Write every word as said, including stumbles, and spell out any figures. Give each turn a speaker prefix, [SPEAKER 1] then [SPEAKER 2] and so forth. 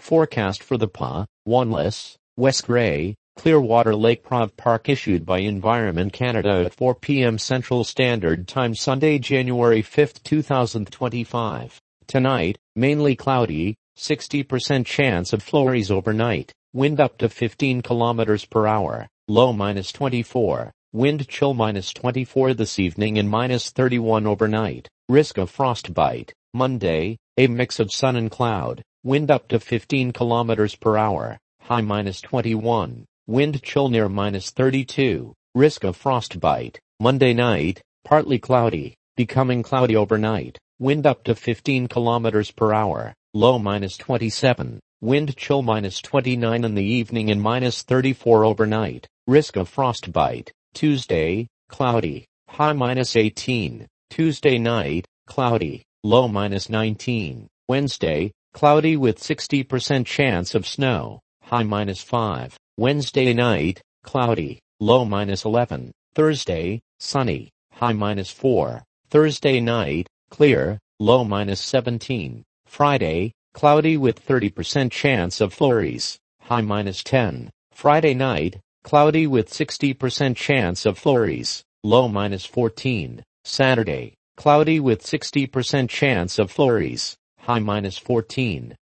[SPEAKER 1] Forecast for the P A, Wanless, West Grey, Clearwater Lake Prov Park issued by Environment Canada at four p m Central Standard Time Sunday, January fifth, two thousand twenty-five. Tonight, mainly cloudy, sixty percent chance of flurries overnight, wind up to fifteen kilometers per hour, low minus twenty-four, wind chill minus twenty-four this evening and minus thirty-one overnight, risk of frostbite. Monday, a mix of sun and cloud, wind up to fifteen kilometers per hour, high minus twenty-one, wind chill near minus thirty-two, risk of frostbite. Monday night, partly cloudy, becoming cloudy overnight, wind up to fifteen kilometers per hour, low minus twenty-seven, wind chill minus twenty-nine in the evening and minus thirty-four overnight, risk of frostbite. Tuesday, cloudy, high minus eighteen, Tuesday night, cloudy, low minus nineteen, Wednesday, cloudy with sixty percent chance of snow, high minus five, Wednesday night, cloudy, low minus eleven, Thursday, sunny, high minus four, Thursday night, clear, low minus seventeen, Friday, cloudy with thirty percent chance of flurries, high minus ten, Friday night, cloudy with sixty percent chance of flurries, low minus fourteen, Saturday, cloudy with sixty percent chance of flurries, high minus fourteen,